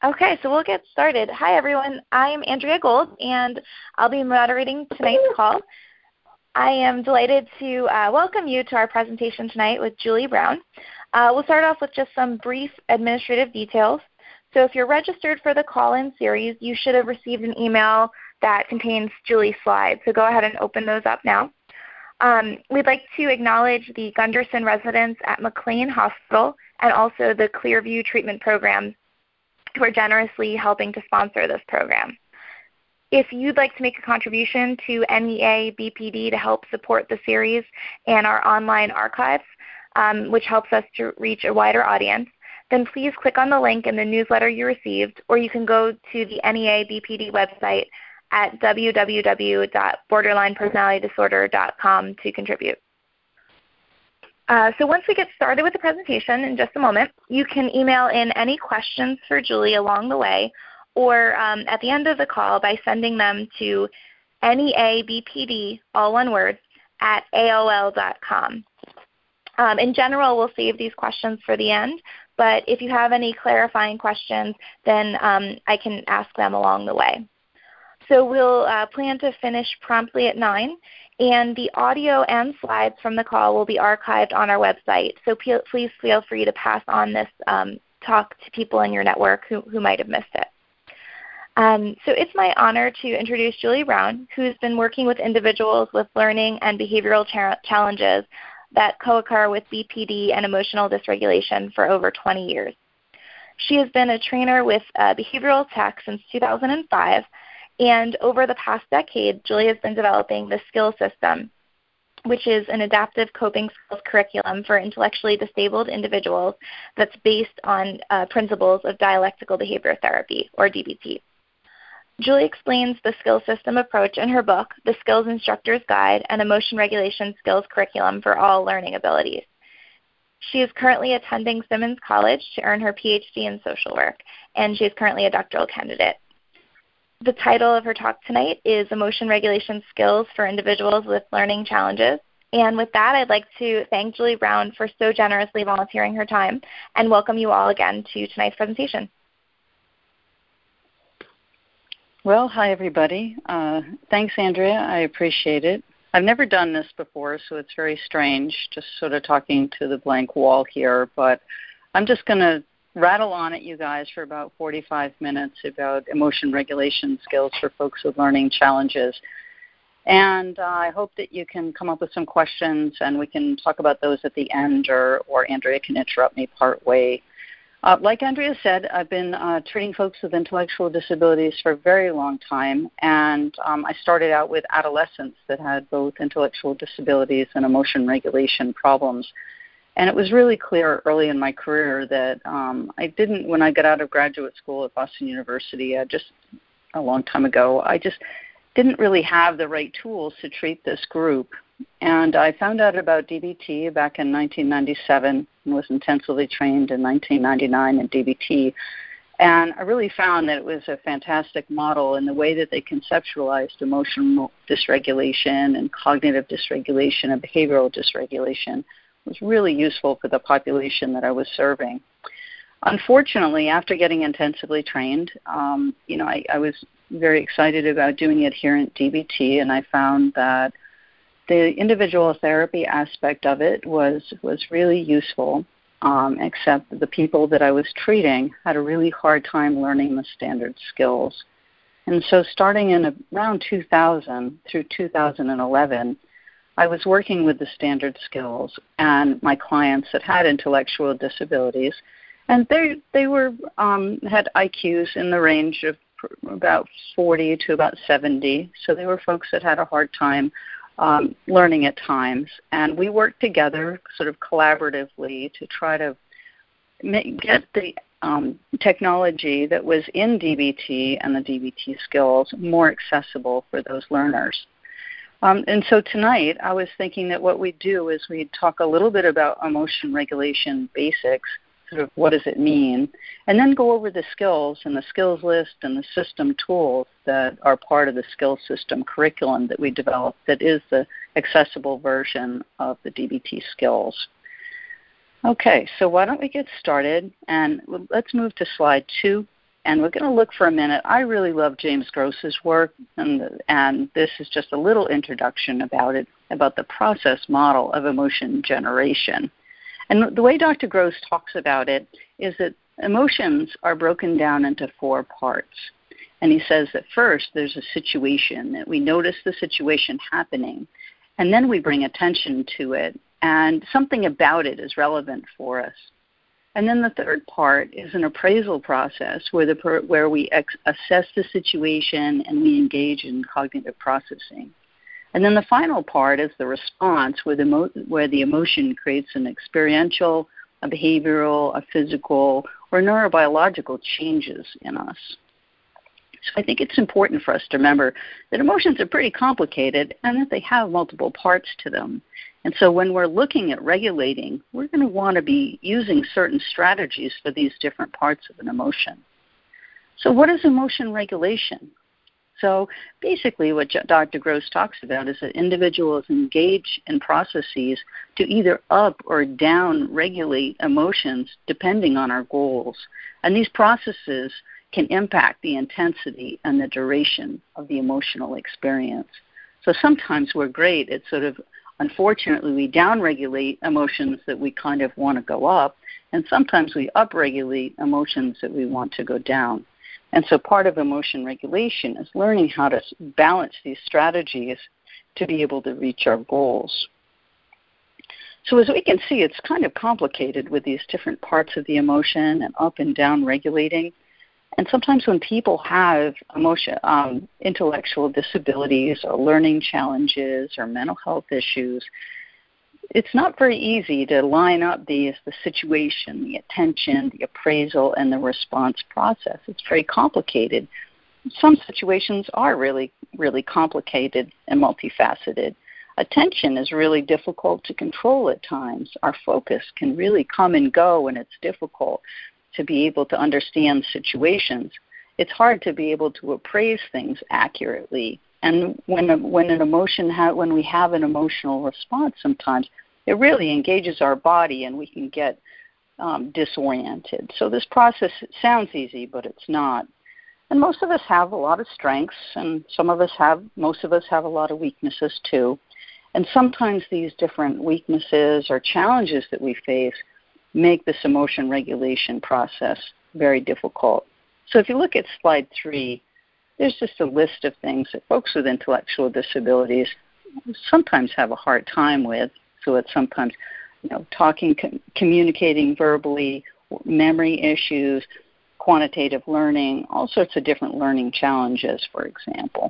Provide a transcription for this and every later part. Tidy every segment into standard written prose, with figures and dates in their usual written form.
Okay, so we'll get started. Hi, everyone. I'm Andrea Gold, and I'll be moderating tonight's call. I am delighted to welcome you to our presentation tonight with Julie Brown. We'll start off with just some brief administrative details. So if you're registered for the call-in series, you should have received an email that contains Julie's slides. So go ahead and open those up now. We'd like to acknowledge the Gunderson residents at McLean Hospital and also the Clearview Treatment Program who are generously helping to sponsor this program. If you'd like to make a contribution to NEA BPD to help support the series and our online archives, which helps us to reach a wider audience, then please click on the link in the newsletter you received, or you can go to the NEA BPD website at www.borderlinepersonalitydisorder.com to contribute. So once we get started with the presentation in just a moment, you can email in any questions for Julie along the way or at the end of the call by sending them to neabpd, all one word, at aol.com. In general, we'll save these questions for the end, but if you have any clarifying questions, then I can ask them along the way. So we'll plan to finish promptly at 9. And the audio and slides from the call will be archived on our website. So please feel free to pass on this talk to people in your network who might have missed it. So it's my honor to introduce Julie Brown, who's been working with individuals with learning and behavioral challenges that co-occur with BPD and emotional dysregulation for over 20 years. She has been a trainer with behavioral tech since 2005. And over the past decade, Julie has been developing the Skills System, which is an adaptive coping skills curriculum for intellectually disabled individuals that's based on principles of dialectical behavior therapy, or DBT. Julie explains the Skills System approach in her book, The Skills Instructor's Guide, an Emotion Regulation Skills Curriculum for All Learning Abilities. She is currently attending Simmons College to earn her PhD in social work, and she is currently a doctoral candidate. The title of her talk tonight is Emotion Regulation Skills for Individuals with Learning Challenges. And with that, I'd like to thank Julie Brown for so generously volunteering her time and welcome you all again to tonight's presentation. Well, hi, everybody. Thanks, Andrea. I appreciate it. I've never done this before, so it's very strange just sort of talking to the blank wall here, but I'm just going to rattle on at you guys for about 45 minutes about emotion regulation skills for folks with learning challenges. And I hope that you can come up with some questions and we can talk about those at the end, or Andrea can interrupt me part way. Like Andrea said, I've been treating folks with intellectual disabilities for a very long time, and I started out with adolescents that had both intellectual disabilities and emotion regulation problems. And it was really clear early in my career that when I got out of graduate school at Boston University, just a long time ago, I just didn't really have the right tools to treat this group. And I found out about DBT back in 1997 and was intensively trained in 1999 in DBT. And I really found that it was a fantastic model in the way that they conceptualized emotional dysregulation and cognitive dysregulation and behavioral dysregulation. Was really useful for the population that I was serving. Unfortunately, after getting intensively trained, I was very excited about doing adherent DBT, and I found that the individual therapy aspect of it was really useful, except the people that I was treating had a really hard time learning the standard skills. And so starting in around 2000 through 2011, I was working with the standard skills and my clients that had intellectual disabilities, and they were had IQs in the range of about 40 to about 70. So they were folks that had a hard time learning at times, and we worked together sort of collaboratively to try to get the technology that was in DBT and the DBT skills more accessible for those learners. And so tonight I was thinking that what we'd do is we'd talk a little bit about emotion regulation basics, sort of what does it mean, and then go over the skills and the skills list and the system tools that are part of the skills system curriculum that we developed that is the accessible version of the DBT skills. Okay, so why don't we get started, and let's move to slide 2. And we're going to look for a minute. I really love James Gross's work, and this is just a little introduction about it, about the process model of emotion generation. And the way Dr. Gross talks about it is that emotions are broken down into 4 parts. And he says that first there's a situation, that we notice the situation happening, and then we bring attention to it, and something about it is relevant for us. And then the third part is an appraisal process where we assess the situation and we engage in cognitive processing. And then the final part is the response where the emotion creates an experiential, a behavioral, a physical, or neurobiological changes in us. So I think it's important for us to remember that emotions are pretty complicated and that they have multiple parts to them. And so when we're looking at regulating, we're going to want to be using certain strategies for these different parts of an emotion. So what is emotion regulation? So basically what Dr. Gross talks about is that individuals engage in processes to either up or down regulate emotions depending on our goals. And these processes can impact the intensity and the duration of the emotional experience. So sometimes we're great at unfortunately, we downregulate emotions that we kind of want to go up, and sometimes we upregulate emotions that we want to go down. And so part of emotion regulation is learning how to balance these strategies to be able to reach our goals. So as we can see, it's kind of complicated with these different parts of the emotion and up and down regulating. And sometimes when people have intellectual disabilities or learning challenges or mental health issues, it's not very easy to line up the situation, the attention, the appraisal, and the response process. It's very complicated. Some situations are really, really complicated and multifaceted. Attention is really difficult to control at times. Our focus can really come and go, and it's difficult to be able to understand situations. It's hard to be able to appraise things accurately. And when we have an emotional response sometimes, it really engages our body and we can get disoriented. So this process sounds easy, but it's not. And most of us have a lot of strengths, and most of us have a lot of weaknesses too. And sometimes these different weaknesses or challenges that we face make this emotion regulation process very difficult. So if you look at slide 3, there's just a list of things that folks with intellectual disabilities sometimes have a hard time with. So it's sometimes, talking, communicating verbally, memory issues, quantitative learning, all sorts of different learning challenges, for example.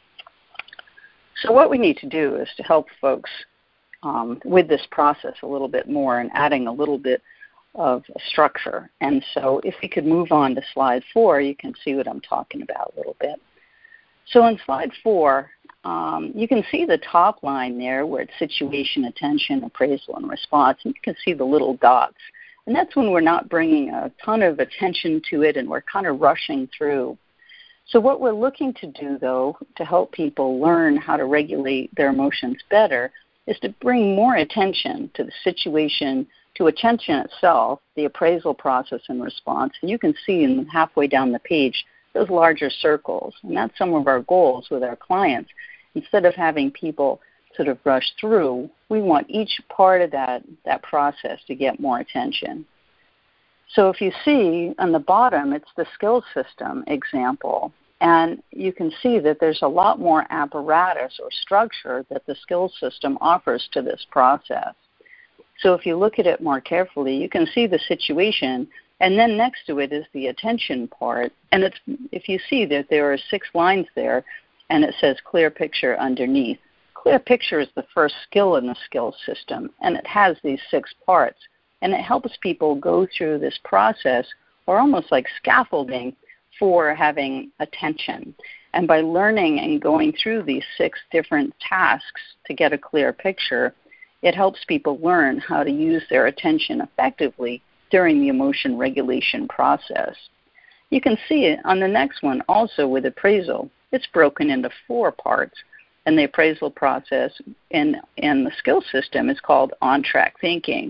So what we need to do is to help folks with this process a little bit more and adding a little bit of structure. And so if we could move on to slide 4, you can see what I'm talking about a little bit. So in slide 4, you can see the top line there where it's situation, attention, appraisal, and response. And you can see the little dots. And that's when we're not bringing a ton of attention to it and we're kind of rushing through. So what we're looking to do, though, to help people learn how to regulate their emotions better is to bring more attention to the situation, to attention itself, the appraisal process and response. And you can see halfway down the page those larger circles. And that's some of our goals with our clients. Instead of having people sort of rush through, we want each part of that process to get more attention. So if you see on the bottom, it's the skills system example. And you can see that there's a lot more apparatus or structure that the skills system offers to this process. So if you look at it more carefully, you can see the situation, and then next to it is the attention part. And if you see that there are 6 lines there, and it says clear picture underneath. Clear picture is the first skill in the skills system, and it has these 6 parts. And it helps people go through this process, or almost like scaffolding, for having attention. And by learning and going through these 6 different tasks to get a clear picture, it helps people learn how to use their attention effectively during the emotion regulation process. You can see it on the next one also with appraisal. It's broken into 4 parts. And the appraisal process in the skill system is called on-track thinking.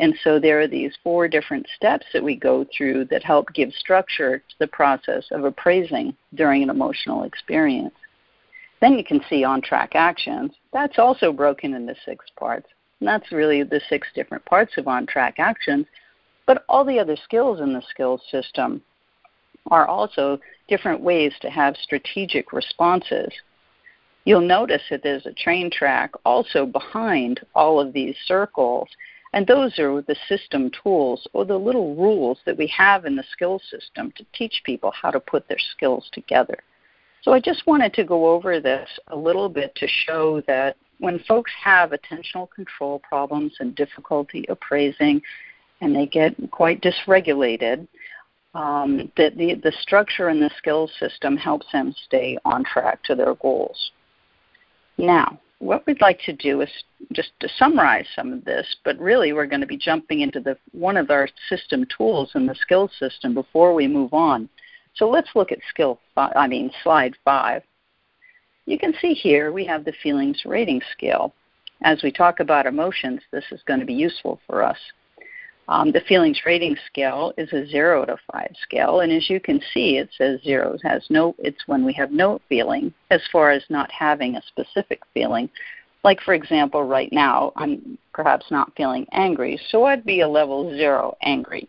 And so there are these 4 different steps that we go through that help give structure to the process of appraising during an emotional experience. Then you can see on-track actions. That's also broken into 6 parts. And that's really the 6 different parts of on-track actions. But all the other skills in the skills system are also different ways to have strategic responses. You'll notice that there's a train track also behind all of these circles, and those are the system tools or the little rules that we have in the skills system to teach people how to put their skills together. So I just wanted to go over this a little bit to show that when folks have attentional control problems and difficulty appraising, and they get quite dysregulated, that the structure in the skills system helps them stay on track to their goals. Now, what we'd like to do is just to summarize some of this, but really we're going to be jumping into one of our system tools in the skills system before we move on. So let's look at slide 5. You can see here we have the feelings rating scale. As we talk about emotions, this is going to be useful for us. The feelings rating scale is a 0 to 5 scale, and as you can see, it says 0 it's when we have no feeling, as far as not having a specific feeling. Like, for example, right now, I'm perhaps not feeling angry, so I'd be a level 0 angry.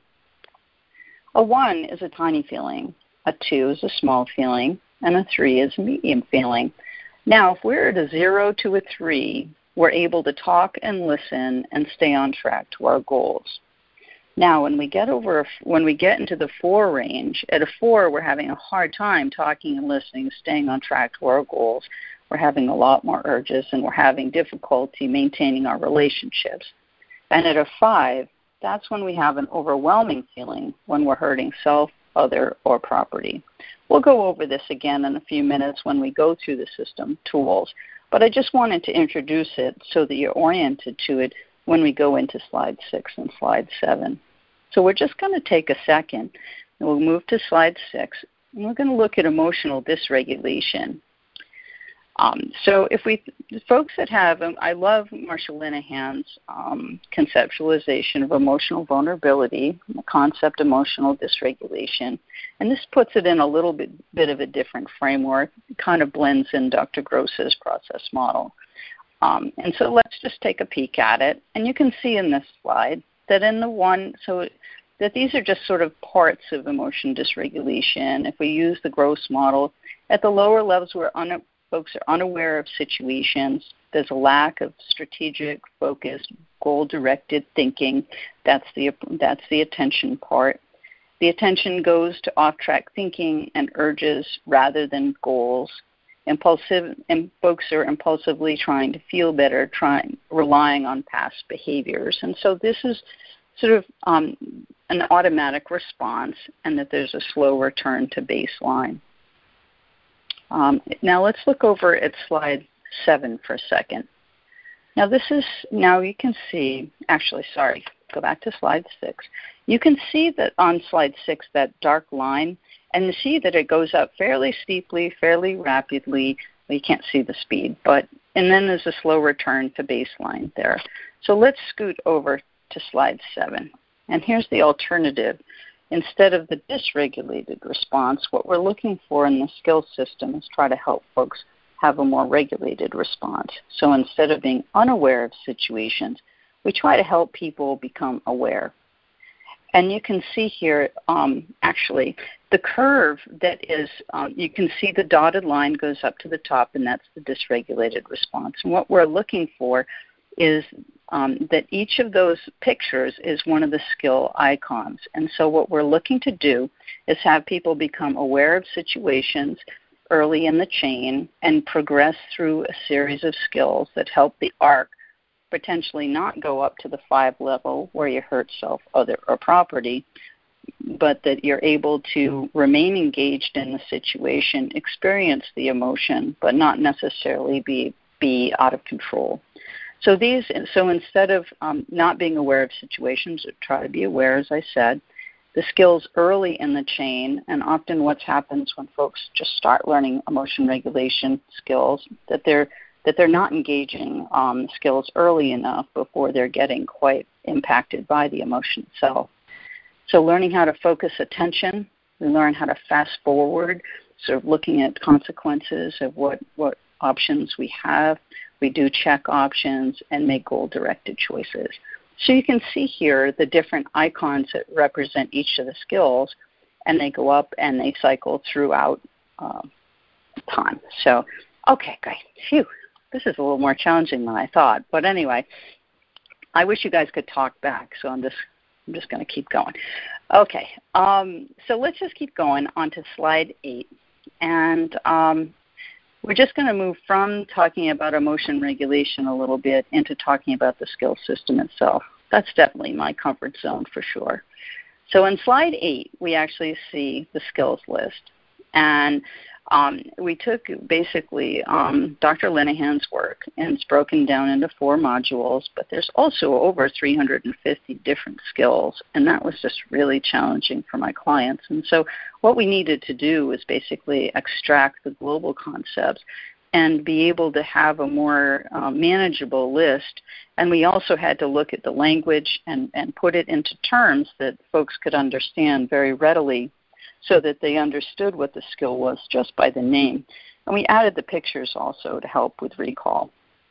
A 1 is a tiny feeling, a 2 is a small feeling, and a 3 is a medium feeling. Now, if we're at a 0 to a 3, we're able to talk and listen and stay on track to our goals. Now, when we get into the 4 range, at a 4, we're having a hard time talking and listening, staying on track to our goals. We're having a lot more urges, and we're having difficulty maintaining our relationships. And at a 5, that's when we have an overwhelming feeling when we're hurting self, other, or property. We'll go over this again in a few minutes when we go through the system tools, but I just wanted to introduce it so that you're oriented to it when we go into slide 6 and slide 7. So we're just going to take a second, and we'll move to slide 6, and we're going to look at emotional dysregulation. So folks that have, I love Marsha Linehan's conceptualization of emotional vulnerability, the concept emotional dysregulation, and this puts it in a little bit of a different framework. It kind of blends in Dr. Gross's process model. And so let's just take a peek at it. And you can see in this slide that that these are just sort of parts of emotion dysregulation. If we use the Gross model, at the lower levels folks are unaware of situations. There's a lack of strategic, focused, goal-directed thinking. That's the attention part. The attention goes to off-track thinking and urges rather than goals. And folks are impulsively trying to feel better, relying on past behaviors. And so this is sort of an automatic response, and that there's a slow return to baseline. Now let's look over at slide 7 for a second. Now you can see, go back to slide 6. You can see that on slide 6, that dark line, and you see that it goes up fairly steeply, fairly rapidly. Well, you can't see the speed, and then there's a slow return to baseline there. So let's scoot over to slide 7. And here's the alternative. Instead of the dysregulated response, what we're looking for in the skills system is try to help folks have a more regulated response. So instead of being unaware of situations, we try to help people become aware. And you can see here, actually, the curve that is, you can see the dotted line goes up to the top, and that's the dysregulated response. And what we're looking for is that each of those pictures is one of the skill icons. And so what we're looking to do is have people become aware of situations early in the chain and progress through a series of skills that help the arc potentially not go up to the 5 level where you hurt self, other, or property, but that you're able to remain engaged in the situation, experience the emotion, but not necessarily be out of control. So instead of not being aware of situations, try to be aware, as I said, the skills early in the chain, and often what happens when folks just start learning emotion regulation skills, that they're not engaging skills early enough before they're getting quite impacted by the emotion itself. So learning how to focus attention, we learn how to fast forward, sort of looking at consequences of what options we have. We do check options and make goal-directed choices. So you can see here the different icons that represent each of the skills, and they go up and they cycle throughout time. So, okay, great. Phew. This is a little more challenging than I thought. But anyway, I wish you guys could talk back, so I'm just going to keep going. Okay, so let's just keep going on to slide 8. And we're just going to move from talking about emotion regulation a little bit into talking about the skill system itself. That's definitely my comfort zone for sure. So in slide 8, we actually see the skills list. And we took basically Dr. Linehan's work, and it's broken down into 4 modules, but there's also over 350 different skills, and that was just really challenging for my clients. And so what we needed to do was basically extract the global concepts and be able to have a more manageable list. And we also had to look at the language and put it into terms that folks could understand very readily, so that they understood what the skill was just by the name. And we added the pictures also to help with recall.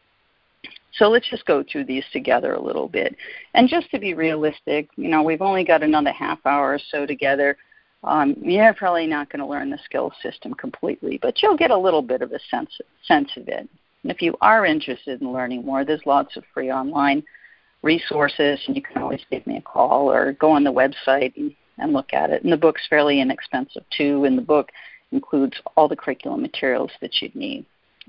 So let's just go through these together a little bit. And just to be realistic, we've only got another half hour or so together. You're probably not going to learn the skill system completely, but you'll get a little bit of a sense of it. And if you are interested in learning more, there's lots of free online resources, and you can always give me a call or go on the website and look at it. And the book's fairly inexpensive, too, and the book includes all the curriculum materials that you'd need.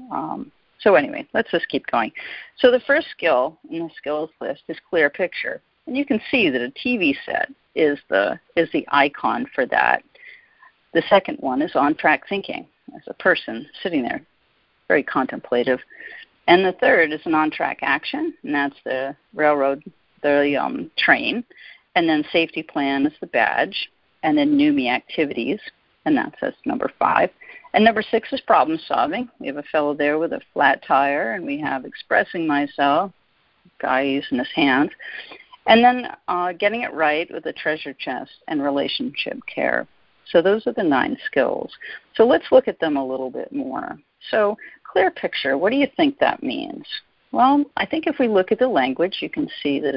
So anyway, let's just keep going. So the first skill in the skills list is clear picture. And you can see that a TV set is the icon for that. The second one is on-track thinking, as a person sitting there, very contemplative. And the third is an on-track action, and that's the railroad, the train. And then safety plan is the badge, and then NUMMI activities, and that's number 5. And number 6 is problem solving. We have a fellow there with a flat tire, and we have expressing myself, guy using his hands. And then getting it right with a treasure chest and relationship care. So those are the 9 skills. So let's look at them a little bit more. So clear picture, what do you think that means? Well, I think if we look at the language, you can see that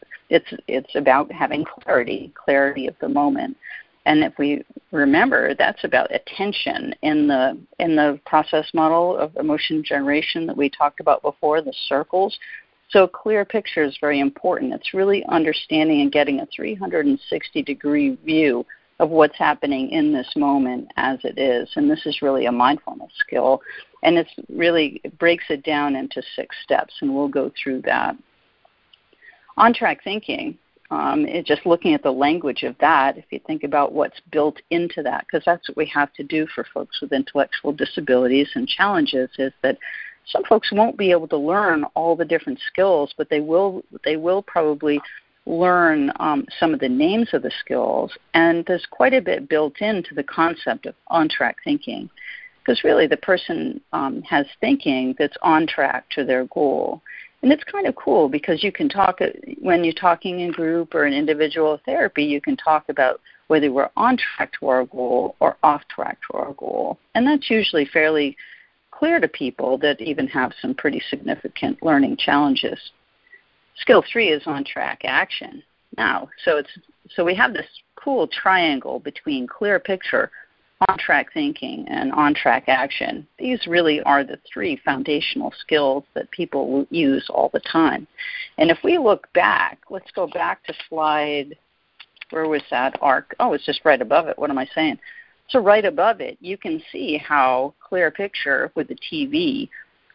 it's about having clarity of the moment. And if we remember, that's about attention in the process model of emotion generation that we talked about before, the circles. So clear picture is very important. It's really understanding and getting a 360-degree view of what's happening in this moment as it is. And this is really a mindfulness skill. And it breaks it down into 6 steps, and we'll go through that. On-track thinking, it's just looking at the language of that, if you think about what's built into that, because that's what we have to do for folks with intellectual disabilities and challenges, is that some folks won't be able to learn all the different skills, but they will probably learn some of the names of the skills, and there's quite a bit built into the concept of on-track thinking, because really the person has thinking that's on track to their goal. And it's kind of cool because you can talk, when you're talking in group or in individual therapy, you can talk about whether we're on track to our goal or off track to our goal. And that's usually fairly clear to people that even have some pretty significant learning challenges. Skill 3 is on-track action. Now, so we have this cool triangle between clear picture, on-track thinking, and on-track action. These really are the 3 foundational skills that people will use all the time. And if we look back, let's go back to slide, where was that arc? Oh, it's just right above it. What am I saying? So right above it, you can see how clear picture with the TV,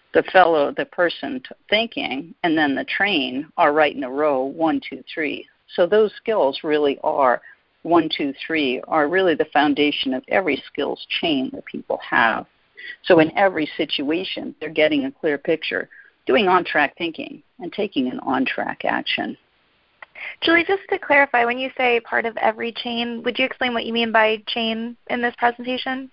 the person thinking, and then the train are right in a row, 1, 2, 3. So those skills really are 1, 2, 3 are really the foundation of every skills chain that people have. So in every situation, they're getting a clear picture, doing on-track thinking, and taking an on-track action. Julie, just to clarify, when you say part of every chain, would you explain what you mean by chain in this presentation?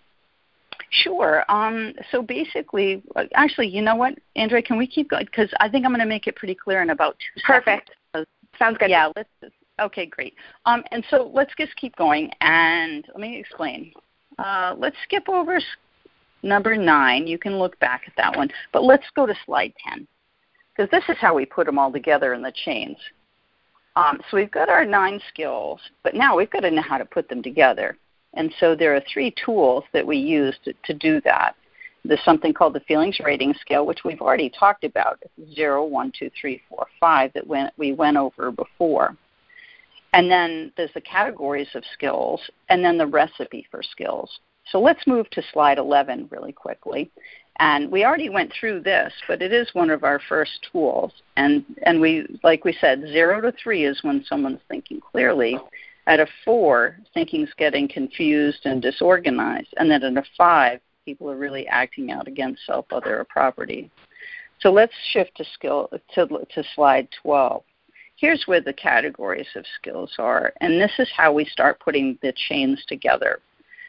Sure. So basically, actually, you know what, Andrea, can we keep going? Because I think I'm going to make it pretty clear in about 2 seconds. Perfect. Sounds good. Yeah, okay, great. And so let's just keep going, and let me explain. Let's skip over number 9. You can look back at that one, but let's go to slide 10, because this is how we put them all together in the chains. So we've got our 9 skills, but now we've got to know how to put them together. And so there are 3 tools that we use to do that. There's something called the feelings rating scale, which we've already talked about, 0, 1, 2, 3, 4, 5, that we went over before. And then there's the categories of skills, and then the recipe for skills. So let's move to slide 11 really quickly. And we already went through this, but it is one of our first tools. And we, like we said, 0 to 3 is when someone's thinking clearly. At a 4, thinking's getting confused and disorganized. And then at a 5, people are really acting out against self, other, or property. So let's shift to slide 12. Here's where the categories of skills are, and this is how we start putting the chains together.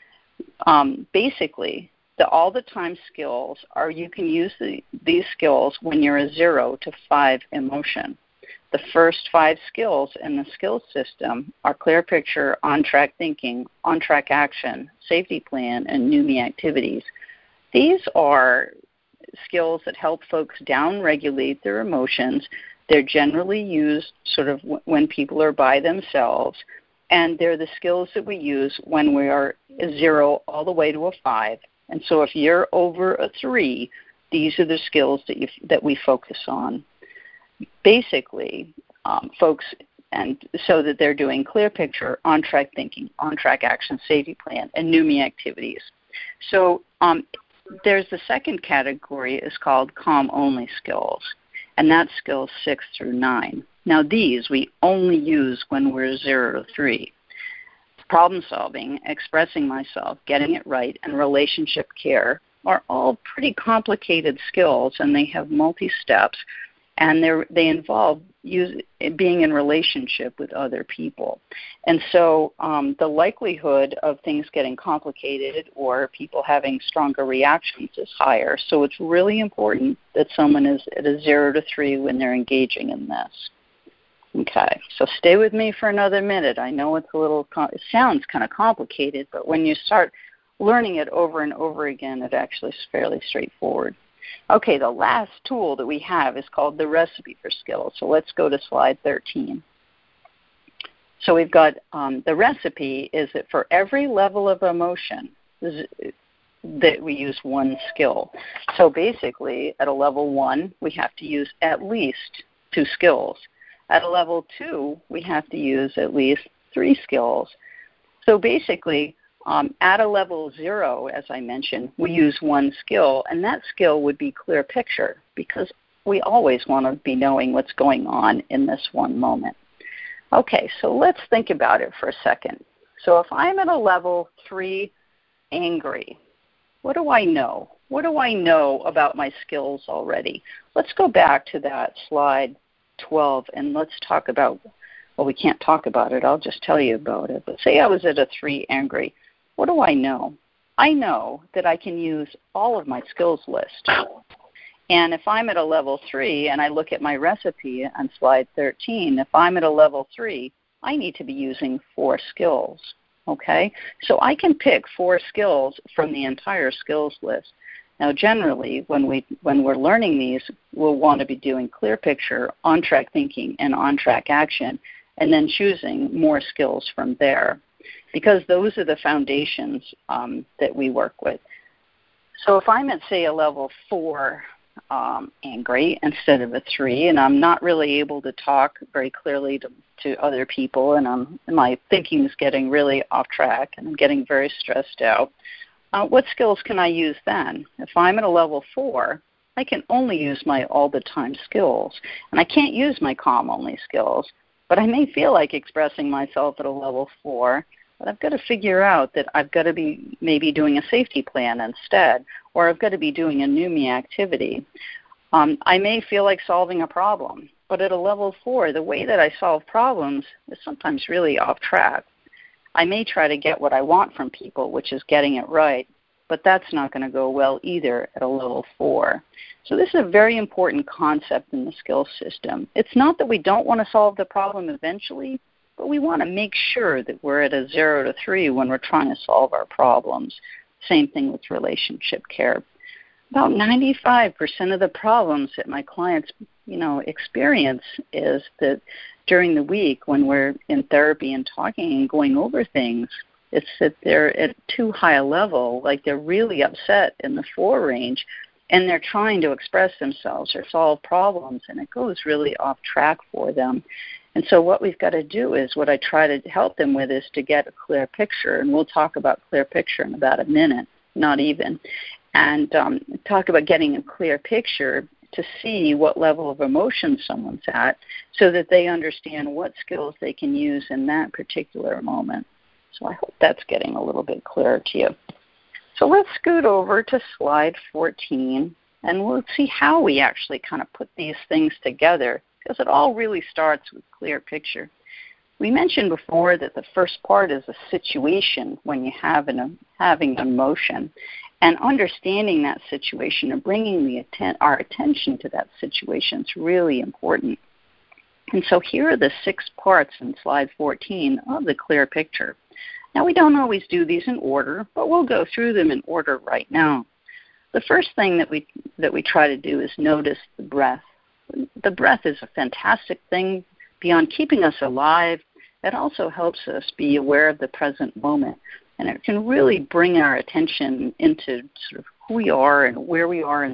Basically, all the time skills are, you can use these skills when you're a 0 to 5 emotion. The first 5 skills in the skills system are clear picture, on-track thinking, on-track action, safety plan, and new me activities. These are skills that help folks down-regulate their emotions. They're generally used sort of when people are by themselves, and they're the skills that we use when we are a 0 all the way to a 5. And so if you're over a 3, these are the skills that we focus on. Basically, folks, and so that they're doing clear picture, on-track thinking, on-track action, safety plan, and new me activities. So there's the second category is called calm-only skills, and that's skills 6 through 9. Now these we only use when we're 0 to 3. Problem solving, expressing myself, getting it right, and relationship care are all pretty complicated skills, and they have multi-steps, and they involve being in relationship with other people. And so the likelihood of things getting complicated or people having stronger reactions is higher. So it's really important that someone is at a 0 to 3 when they're engaging in this. Okay, so stay with me for another minute. I know it's it sounds kind of complicated, but when you start learning it over and over again, it actually is fairly straightforward. Okay, the last tool that we have is called the recipe for skills. So let's go to slide 13. So we've got the recipe is that for every level of emotion that we use 1 skill. So basically, at a level 1, we have to use at least 2 skills. At a level 2, we have to use at least 3 skills. So basically, at a level 0, as I mentioned, we use 1 skill, and that skill would be clear picture, because we always want to be knowing what's going on in this one moment. Okay, so let's think about it for a second. So if I'm at a level 3 angry, what do I know? What do I know about my skills already? Let's go back to that slide 12, and let's talk about, well, we can't talk about it. I'll just tell you about it. But say I was at a 3 angry. What do I know? I know that I can use all of my skills list. And if I'm at a level 3 and I look at my recipe on slide 13, if I'm at a level 3, I need to be using 4 skills. Okay? So I can pick 4 skills from the entire skills list. Now, generally, when we're learning these, we'll want to be doing clear picture, on-track thinking, and on-track action, and then choosing more skills from there, because those are the foundations that we work with. So if I'm at, say, a level 4 angry instead of a 3, and I'm not really able to talk very clearly to other people, and my thinking is getting really off track, and I'm getting very stressed out, what skills can I use then? If I'm at a level 4, I can only use my all-the-time skills, and I can't use my calm-only skills, but I may feel like expressing myself at a level 4, but I've got to figure out that I've got to be maybe doing a safety plan instead, or I've got to be doing a new me activity. I may feel like solving a problem, but at a level 4, the way that I solve problems is sometimes really off track. I may try to get what I want from people, which is getting it right, but that's not going to go well either at a level 4. So this is a very important concept in the skills system. It's not that we don't want to solve the problem eventually, but we want to make sure that we're at a 0 to 3 when we're trying to solve our problems. Same thing with relationship care. About 95% of the problems that my clients, experience is that during the week when we're in therapy and talking and going over things, it's that they're at too high a level, like they're really upset in the 4 range, and they're trying to express themselves or solve problems, and it goes really off track for them. And so what we've got to do is, what I try to help them with is to get a clear picture, and we'll talk about clear picture in about a minute, not even, and talk about getting a clear picture to see what level of emotion someone's at so that they understand what skills they can use in that particular moment. So I hope that's getting a little bit clearer to you. So let's scoot over to slide 14, and we'll see how we actually kind of put these things together, because it all really starts with clear picture. We mentioned before that the first part is a situation when you have having an emotion, and understanding that situation and bringing our attention to that situation is really important. And so here are the 6 parts in slide 14 of the clear picture. Now, we don't always do these in order, but we'll go through them in order right now. The first thing that we try to do is notice the breath. The breath is a fantastic thing. Beyond keeping us alive, it also helps us be aware of the present moment. And it can really bring our attention into sort of who we are and where we are in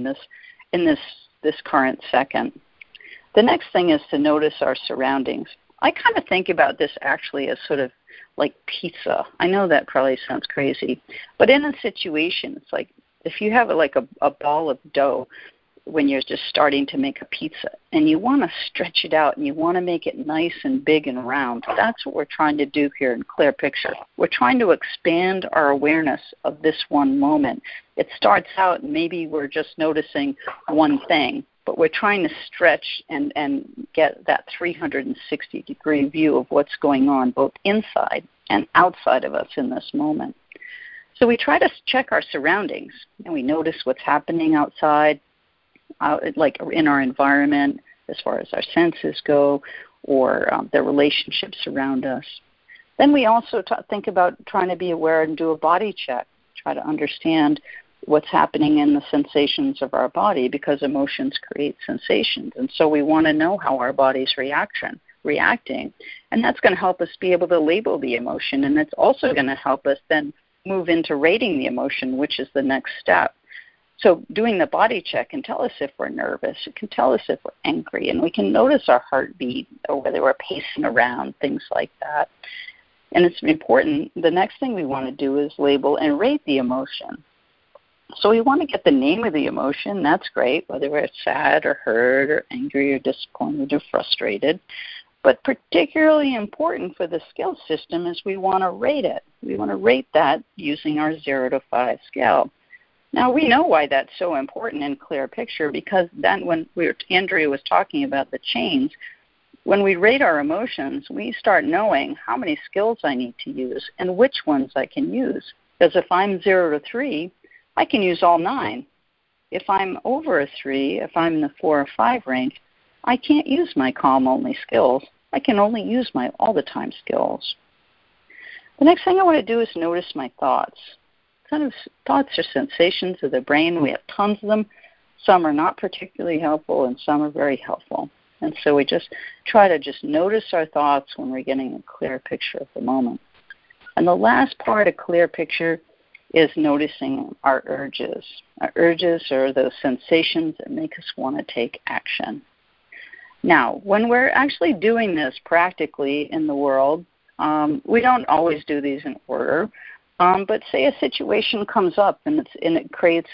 this current second. The next thing is to notice our surroundings. I kind of think about this actually as sort of like pizza. I know that probably sounds crazy, but in a situation, it's like if you have a ball of dough when you're just starting to make a pizza and you want to stretch it out and you want to make it nice and big and round, that's what we're trying to do here in clear picture. We're trying to expand our awareness of this one moment. It starts out, maybe we're just noticing one thing, but we're trying to stretch and get that 360-degree view of what's going on both inside and outside of us in this moment. So we try to check our surroundings, and we notice what's happening outside, like in our environment, as far as our senses go, or the relationships around us. Then we also think about trying to be aware and do a body check, try to understand what's happening in the sensations of our body, because emotions create sensations. And so we want to know how our body's reacting. And that's going to help us be able to label the emotion. And it's also going to help us then move into rating the emotion, which is the next step. So doing the body check can tell us if we're nervous. It can tell us if we're angry. And we can notice our heartbeat or whether we're pacing around, things like that. And it's important. The next thing we want to do is label and rate the emotion. So we want to get the name of the emotion. That's great, whether we're sad or hurt or angry or disappointed or frustrated. But particularly important for the skill system is we want to rate it. We want to rate that using our 0 to 5 scale. Now, we know why that's so important in clear picture, because then when Andrea was talking about the chains, when we rate our emotions, we start knowing how many skills I need to use and which ones I can use. Because if I'm 0 to 3, I can use all 9. If I'm over a 3, if I'm in the 4 or 5 range, I can't use my calm-only skills. I can only use my all-the-time skills. The next thing I want to do is notice my thoughts. Kind of thoughts are sensations of the brain. We have tons of them. Some are not particularly helpful, and some are very helpful. And so we just try to just notice our thoughts when we're getting a clear picture of the moment. And the last part of clear picture is noticing our urges. Our urges are those sensations that make us want to take action. Now, when we're actually doing this practically in the world, we don't always do these in order. But say a situation comes up and it creates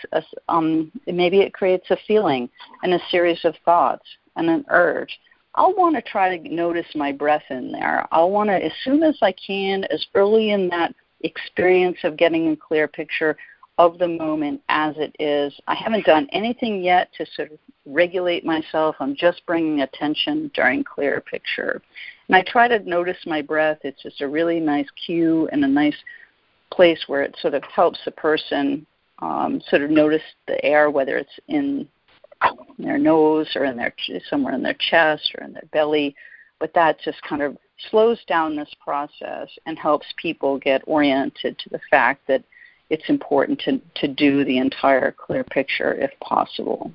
maybe it creates a feeling and a series of thoughts and an urge. I'll want to try to notice my breath in there. I'll want to, as soon as I can, as early in that experience of getting a clear picture of the moment as it is. I haven't done anything yet to sort of regulate myself. I'm just bringing attention during clear picture. And I try to notice my breath. It's just a really nice cue and a nice place where it sort of helps the person sort of notice the air, whether it's in their nose or in their somewhere in their chest or in their belly. But that just kind of slows down this process and helps people get oriented to the fact that it's important to do the entire clear picture if possible.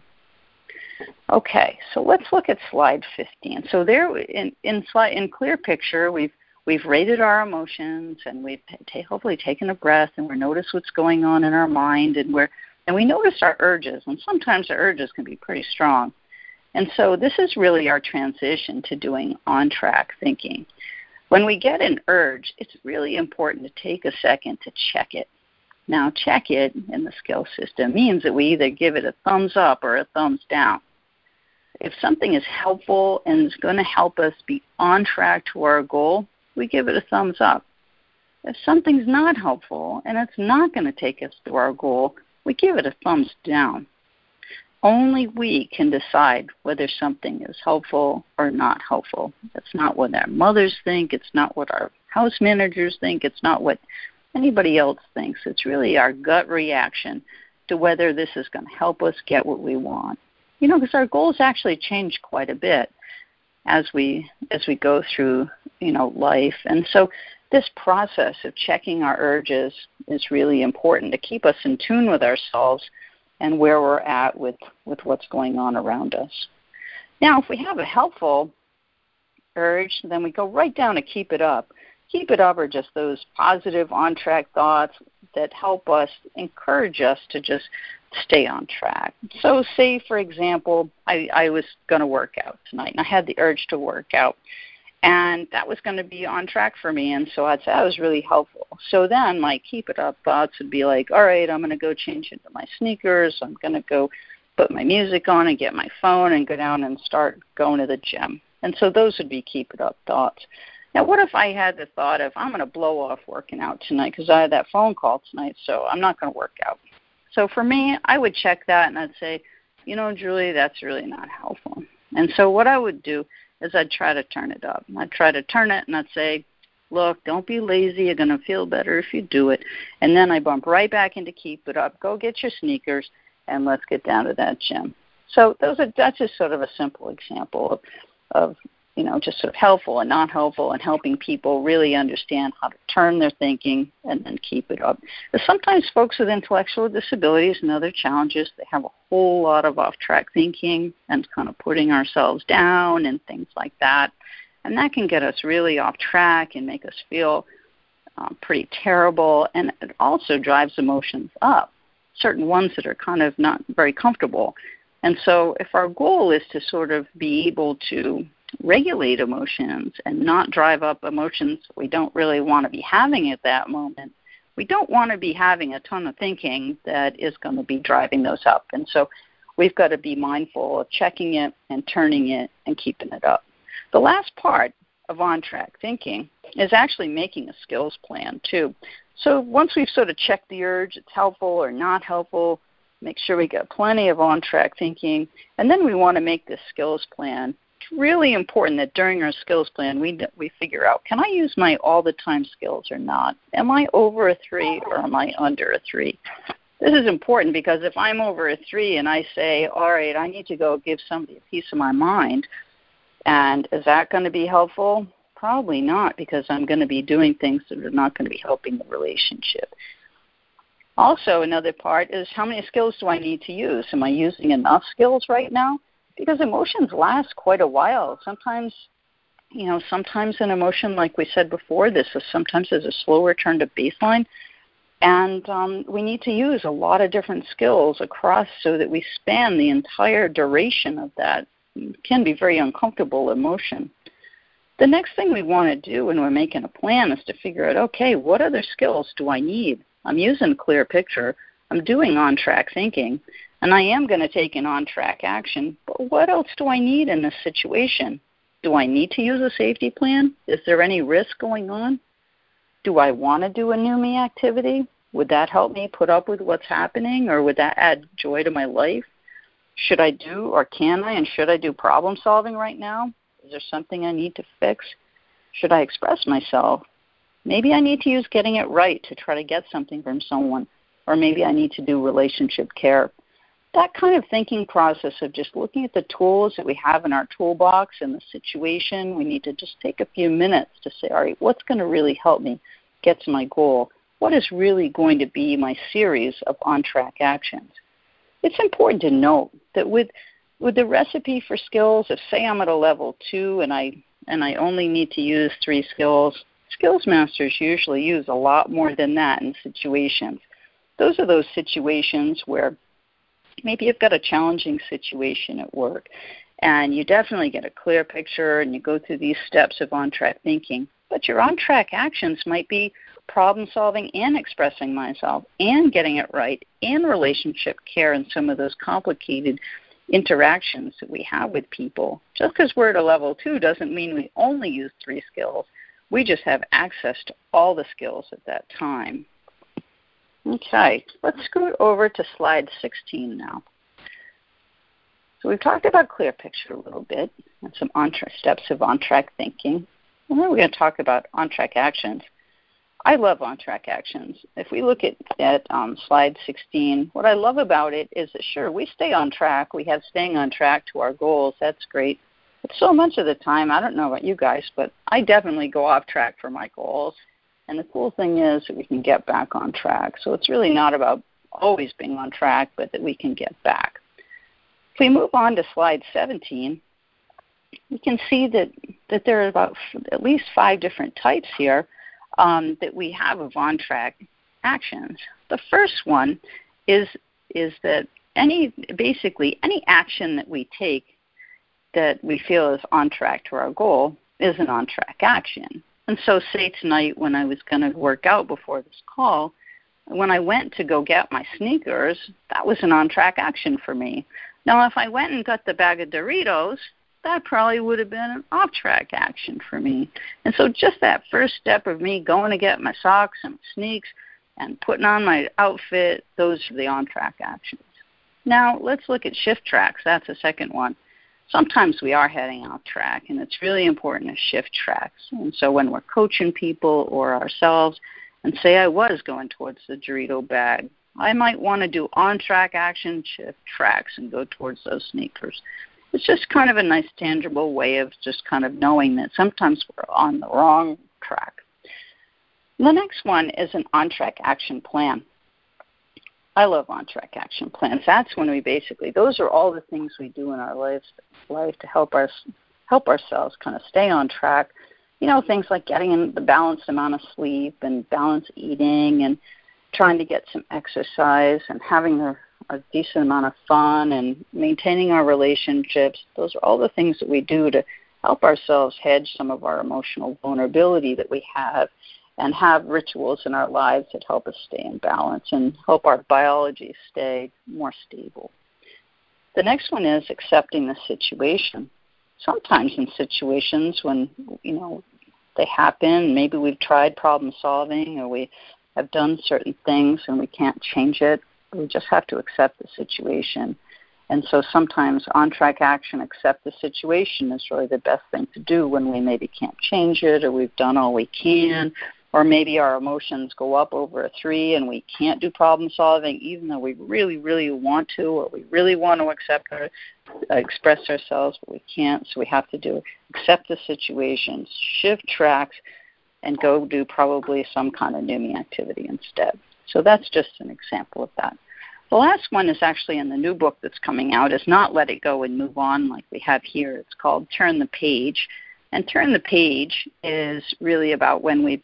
Okay, so let's look at slide 15. So there in clear picture, we've rated our emotions, and we've hopefully taken a breath, and we notice what's going on in our mind, and we notice our urges, and sometimes the urges can be pretty strong. And so this is really our transition to doing on-track thinking. When we get an urge, it's really important to take a second to check it. Now, check it in the skill system means that we either give it a thumbs up or a thumbs down. If something is helpful and is going to help us be on track to our goal, we give it a thumbs up. If something's not helpful and it's not going to take us to our goal, we give it a thumbs down. Only we can decide whether something is helpful or not helpful. It's not what our mothers think. It's not what our house managers think. It's not what anybody else thinks. It's really our gut reaction to whether this is going to help us get what we want. You know, because our goals actually change quite a bit as we go through, life. And so this process of checking our urges is really important to keep us in tune with ourselves and where we're at with what's going on around us. Now, if we have a helpful urge, then we go right down to keep it up. Keep it up are just those positive on-track thoughts that help us, encourage us to just stay on track. So say, for example, I was going to work out tonight, and I had the urge to work out, and that was going to be on track for me, and so I'd say that was really helpful. So then my keep it up thoughts would be like, all right, I'm going to go change into my sneakers, I'm going to go put my music on and get my phone and go down and start going to the gym. And so those would be keep it up thoughts. Now, what if I had the thought of, I'm going to blow off working out tonight because I had that phone call tonight, so I'm not going to work out. So for me, I would check that, and I'd say, Julie, that's really not helpful. And so what I would do is I'd try to turn it up. I'd try to turn it, and I'd say, look, don't be lazy. You're going to feel better if you do it. And then I bump right back into keep it up. Go get your sneakers, and let's get down to that gym. So that's just sort of a simple example of just sort of helpful and not helpful, and helping people really understand how to turn their thinking and then keep it up. But sometimes folks with intellectual disabilities and other challenges, they have a whole lot of off-track thinking and kind of putting ourselves down and things like that. And that can get us really off track and make us feel pretty terrible. And it also drives emotions up, certain ones that are kind of not very comfortable. And so if our goal is to sort of be able to regulate emotions and not drive up emotions we don't really want to be having at that moment, we don't want to be having a ton of thinking that is going to be driving those up. And so we've got to be mindful of checking it and turning it and keeping it up. The last part of on-track thinking is actually making a skills plan too. So once we've sort of checked the urge, it's helpful or not helpful, make sure we got plenty of on-track thinking, and then we want to make this skills plan. It's really important that during our skills plan we figure out, can I use my all-the-time skills or not? Am I over a 3 or am I under a 3? This is important because if I'm over a 3 and I say, all right, I need to go give somebody a piece of my mind, and is that going to be helpful? Probably not, because I'm going to be doing things that are not going to be helping the relationship. Also, another part is, how many skills do I need to use? Am I using enough skills right now? Because emotions last quite a while. Sometimes an emotion, like we said before, sometimes there's a slow return to baseline. And we need to use a lot of different skills across so that we span the entire duration of that. It can be very uncomfortable emotion. The next thing we want to do when we're making a plan is to figure out, okay, what other skills do I need? I'm using a clear picture. I'm doing on-track thinking. And I am going to take an on-track action. But what else do I need in this situation? Do I need to use a safety plan? Is there any risk going on? Do I want to do a new me activity? Would that help me put up with what's happening, or would that add joy to my life? Should I do, or can I, and should I do problem solving right now? Is there something I need to fix? Should I express myself? Maybe I need to use getting it right to try to get something from someone. or maybe I need to do relationship care. That kind of thinking process of just looking at the tools that we have in our toolbox and the situation, we need to just take a few minutes to say, all right, what's going to really help me get to my goal? What is really going to be my series of on-track actions? It's important to note that with the recipe for skills, if say I'm at a level 2 and I only need to use 3 skills, skills masters usually use a lot more than that in situations. Those are those situations where maybe you've got a challenging situation at work, and you definitely get a clear picture and you go through these steps of on-track thinking. But your on-track actions might be problem-solving and expressing myself and getting it right and relationship care and some of those complicated interactions that we have with people. Just because we're at a level 2 doesn't mean we only use 3 skills. We just have access to all the skills at that time. Okay, let's scoot over to slide 16 now. So we've talked about clear picture a little bit and some steps of on-track thinking. And then we're going to talk about on-track actions. I love on-track actions. If we look at slide 16, what I love about it is that, sure, we stay on track. We have staying on track to our goals. That's great. But so much of the time, I don't know about you guys, but I definitely go off track for my goals. And the cool thing is that we can get back on track. So it's really not about always being on track, but that we can get back. If we move on to slide 17, you can see that there are about at least 5 different types here that we have of on-track actions. The first one is that any action that we take that we feel is on track to our goal is an on-track action. And so say tonight when I was going to work out before this call, when I went to go get my sneakers, that was an on-track action for me. Now, if I went and got the bag of Doritos, that probably would have been an off-track action for me. And so just that first step of me going to get my socks and sneaks and putting on my outfit, those are the on-track actions. Now, let's look at shift tracks. That's the second one. Sometimes we are heading off track, and it's really important to shift tracks. And so when we're coaching people or ourselves, and say I was going towards the Dorito bag, I might want to do on-track action, shift tracks, and go towards those sneakers. It's just kind of a nice, tangible way of just kind of knowing that sometimes we're on the wrong track. The next one is an on-track action plan. I love on-track action plans. That's when we those are all the things we do in our life to help ourselves kind of stay on track. You know, things like getting in the balanced amount of sleep and balanced eating and trying to get some exercise and having a decent amount of fun and maintaining our relationships. Those are all the things that we do to help ourselves hedge some of our emotional vulnerability that we have and have rituals in our lives that help us stay in balance and help our biology stay more stable. The next one is accepting the situation. Sometimes in situations when, they happen, maybe we've tried problem solving or we have done certain things and we can't change it, we just have to accept the situation. And so sometimes on-track action, accept the situation, is really the best thing to do when we maybe can't change it or we've done all we can, or maybe our emotions go up over a 3 and we can't do problem solving even though we really, really want to, or we really want to express ourselves, but we can't. So we have to accept the situation, shift tracks, and go do probably some kind of NUMMI activity instead. So that's just an example of that. The last one is actually in the new book that's coming out. It's not Let It Go and Move On like we have here. It's called Turn the Page. And Turn the Page is really about when we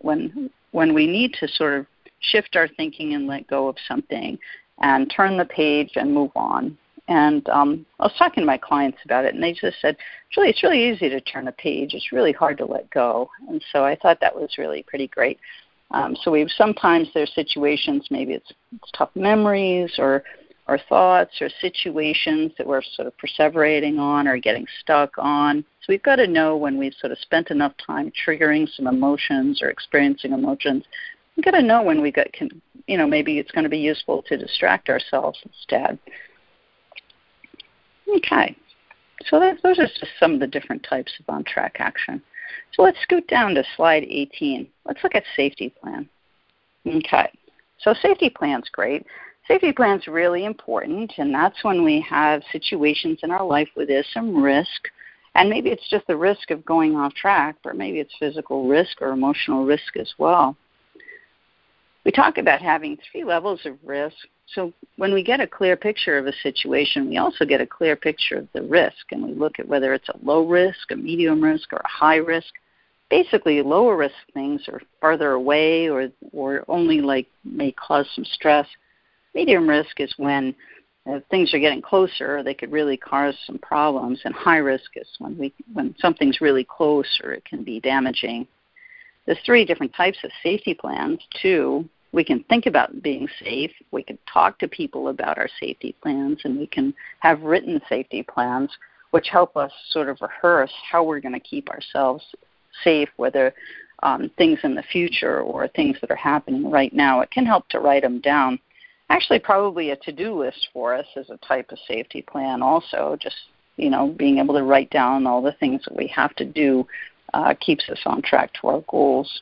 need to sort of shift our thinking and let go of something and turn the page and move on. And I was talking to my clients about it, and they just said, it's really easy to turn a page. It's really hard to let go. And so I thought that was really pretty great. Sometimes there's situations, maybe it's tough memories or thoughts or situations that we're sort of perseverating on or getting stuck on. So we've got to know when we've sort of spent enough time triggering some emotions or experiencing emotions. We've got to know when maybe it's going to be useful to distract ourselves instead. Okay, so those are just some of the different types of on-track action. So let's scoot down to slide 18. Let's look at safety plan. Okay, So safety plan's great. Safety plan's really important, and that's when we have situations in our life where there's some risk, and maybe it's just the risk of going off track, or maybe it's physical risk or emotional risk as well. We talk about having 3 levels of risk. So when we get a clear picture of a situation, we also get a clear picture of the risk, and we look at whether it's a low risk, a medium risk, or a high risk. Basically, lower risk things are farther away or only may cause some stress. Medium risk is when things are getting closer, they could really cause some problems, and high risk is when something's really close or it can be damaging. There's 3 different types of safety plans, too. We can think about being safe. We can talk to people about our safety plans, and we can have written safety plans, which help us sort of rehearse how we're going to keep ourselves safe, whether things in the future or things that are happening right now. It can help to write them down. Actually, probably a to-do list for us is a type of safety plan also. Just, being able to write down all the things that we have to do keeps us on track to our goals.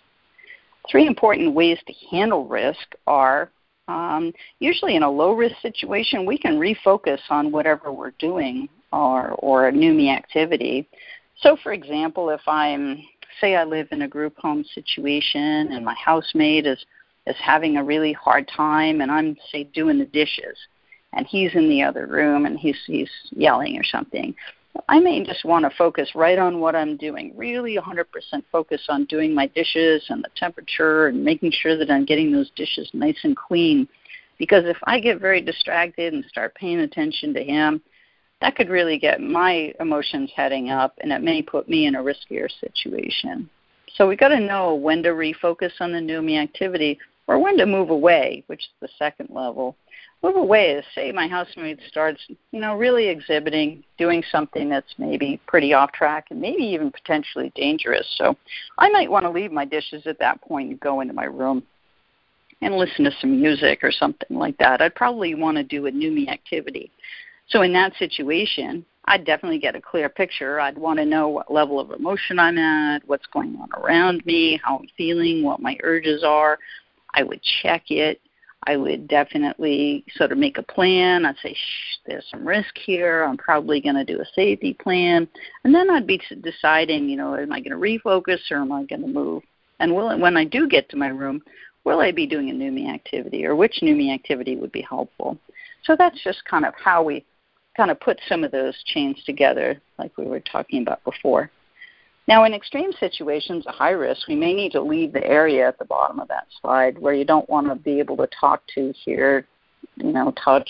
3 important ways to handle risk are usually in a low-risk situation, we can refocus on whatever we're doing or a new me activity. So, for example, if say I live in a group home situation and my housemate is having a really hard time and I'm, say, doing the dishes and he's in the other room and he's yelling or something, I may just want to focus right on what I'm doing, really 100% focus on doing my dishes and the temperature and making sure that I'm getting those dishes nice and clean. Because if I get very distracted and start paying attention to him, that could really get my emotions heading up, and it may put me in a riskier situation. So we've got to know when to refocus on the new me activity or when to move away, which is the second level. Move away is, say my housemate starts, really exhibiting, doing something that's maybe pretty off track and maybe even potentially dangerous. So I might want to leave my dishes at that point and go into my room and listen to some music or something like that. I'd probably want to do a new me activity. So in that situation, I'd definitely get a clear picture. I'd want to know what level of emotion I'm at, what's going on around me, how I'm feeling, what my urges are. I would check it. I would definitely sort of make a plan. I'd say, there's some risk here. I'm probably going to do a safety plan. And then I'd be deciding, am I going to refocus or am I going to move? And when I do get to my room, will I be doing a new me activity or which new me activity would be helpful? So that's just kind of how we kind of put some of those chains together like we were talking about before. Now, in extreme situations, a high risk, we may need to leave the area at the bottom of that slide where you don't want to be able to talk to, hear, touch,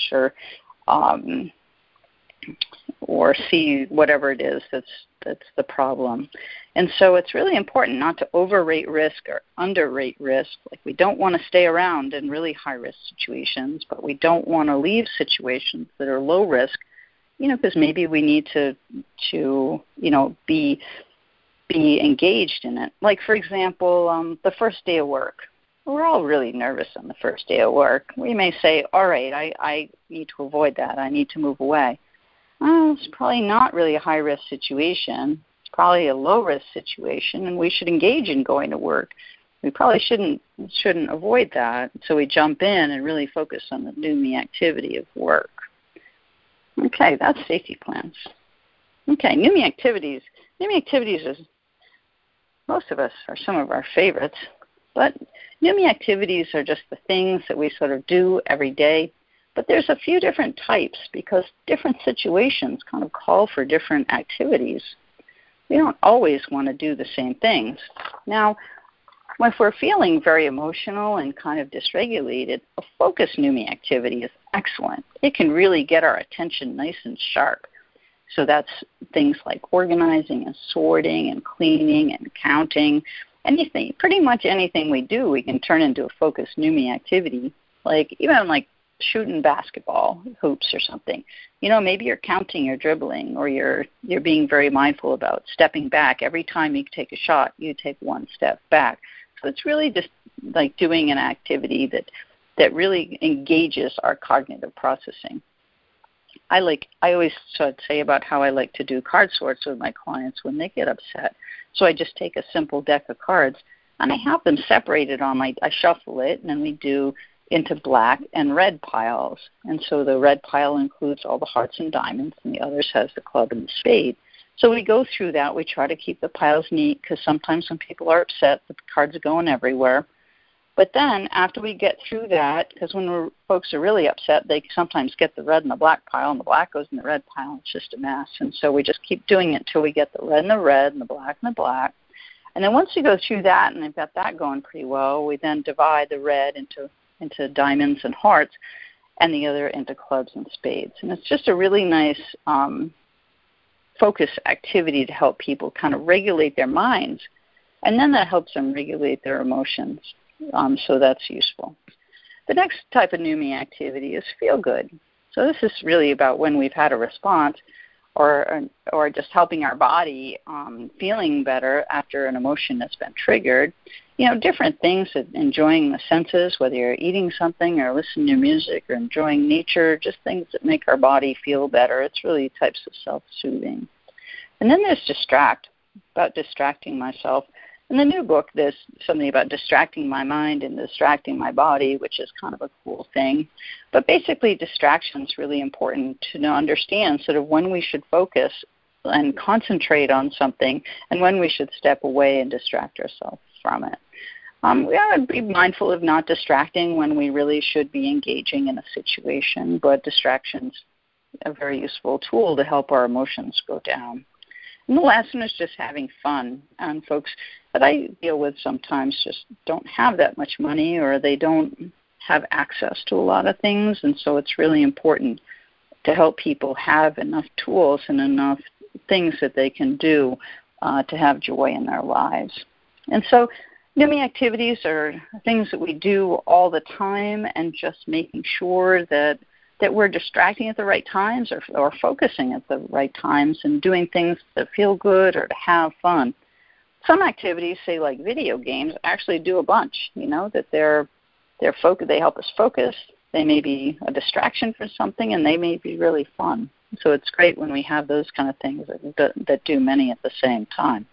or see whatever it is that's the problem. And so it's really important not to overrate risk or underrate risk. Like, we don't want to stay around in really high-risk situations, but we don't want to leave situations that are low risk, because maybe we need to be engaged in it. Like, for example, the first day of work. We're all really nervous on the first day of work. We may say, all right, I need to avoid that. I need to move away. Well, it's probably not really a high-risk situation. It's probably a low-risk situation, and we should engage in going to work. We probably shouldn't avoid that. So we jump in and really focus on the new me activity of work. Okay, that's safety plans. Okay, new me activities. New me activities is, most of us are some of our favorites, but new me activities are just the things that we sort of do every day. But there's a few different types because different situations kind of call for different activities. We don't always want to do the same things. Now, if we're feeling very emotional and kind of dysregulated, a focused new me activity is excellent. It can really get our attention nice and sharp. So that's things like organizing and sorting and cleaning and counting. Anything, pretty much anything we do, we can turn into a focused new me activity. Even shooting basketball hoops or something. Maybe you're counting your dribbling, or you're being very mindful about stepping back. Every time you take a shot, you take one step back. So it's really just like doing an activity that really engages our cognitive processing. I always say about how I like to do card sorts with my clients when they get upset. So I just take a simple deck of cards and I have them separated I shuffle it, and then we do into black and red piles. And so the red pile includes all the hearts and diamonds, and the others has the club and the spade. So we go through that. We try to keep the piles neat because sometimes when people are upset, the cards are going everywhere. But then after we get through that, because when folks are really upset, they sometimes get the red and the black pile, and the black goes in the red pile. It's just a mess. And so we just keep doing it until we get the red and the black and the black. And then once we go through that and they've got that going pretty well, we then divide the red into diamonds and hearts and the other into clubs and spades. And it's just a really nice focus activity to help people kind of regulate their minds. And then that helps them regulate their emotions. So that's useful. The next type of NUMMI activity is feel good. So this is really about when we've had a response or just helping our body feeling better after an emotion that's been triggered. You know, different things, enjoying the senses, whether you're eating something or listening to music or enjoying nature, just things that make our body feel better. It's really types of self-soothing. And then there's distract, about distracting myself. In the new book, there's something about distracting my mind and distracting my body, which is kind of a cool thing. But basically, distraction is really important to understand sort of when we should focus and concentrate on something and when we should step away and distract ourselves from it. We ought to be mindful of not distracting when we really should be engaging in a situation, but distraction's a very useful tool to help our emotions go down. And the last one is just having fun. And folks that I deal with sometimes just don't have that much money, or they don't have access to a lot of things, and so it's really important to help people have enough tools and enough things that they can do to have joy in their lives. And so NUMMI activities are things that we do all the time, and just making sure that we're distracting at the right times or focusing at the right times and doing things that feel good or to have fun. Some activities, say like video games, actually do a bunch, you know, that they help us focus. They may be a distraction for something, and they may be really fun. So it's great when we have those kind of things that do many at the same time.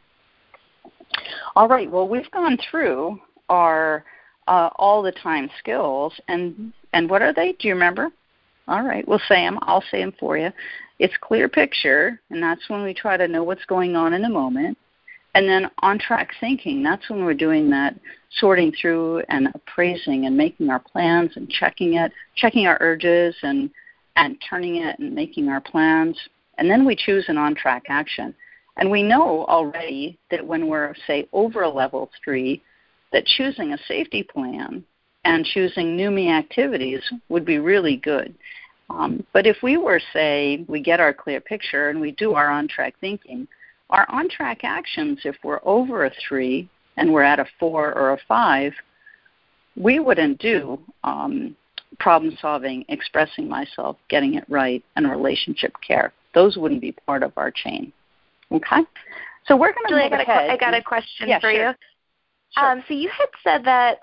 All right, well, we've gone through our all-the-time skills, and what are they? Do you remember? All right, we'll say them. I'll say them for you. It's clear picture, and that's when we try to know what's going on in the moment. And then on-track thinking, that's when we're doing that sorting through and appraising and making our plans and checking our urges and turning it and making our plans. And then we choose an on-track action. And we know already that when we're, say, over a level 3, that choosing a safety plan and choosing NUMMI activities would be really good. But if we were, say, we get our clear picture and we do our on-track thinking, our on-track actions, if we're over a 3 and we're at a 4 or a 5, we wouldn't do problem solving, expressing myself, getting it right, and relationship care. Those wouldn't be part of our chain. Okay? So we're going to move ahead. I got a question for sure. you. Sure. So you had said that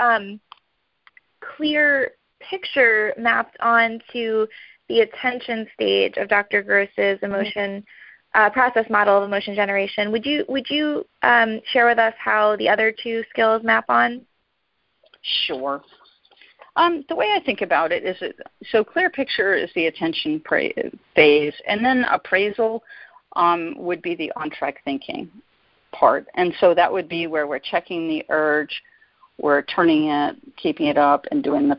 clear picture mapped onto the attention stage of Dr. Gross's emotion process model of emotion generation. Would you share with us how the other two skills map on? Sure. The way I think about it is so clear picture is the attention phase, and then appraisal would be the on-track thinking part. And so that would be where we're checking the urge, we're turning it, keeping it up, and doing